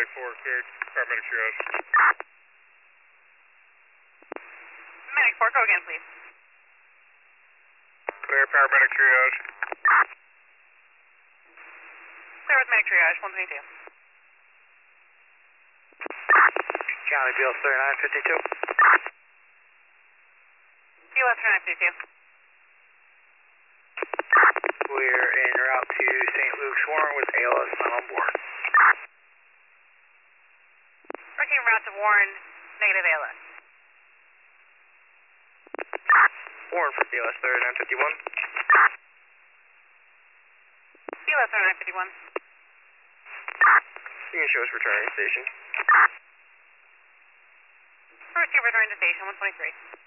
cleared. Paramedic triage. Medic 4, go again, please. Clear paramedic triage. Clear with medic triage, 122. County BLS 3952. BLS 3952. We're en route to St. Luke's Warren with ALS not on board. Working route to Warren, negative ALS. Warren for BLS 3951. BLS 3951. You can show us returning station. Receiver returning to station, 123.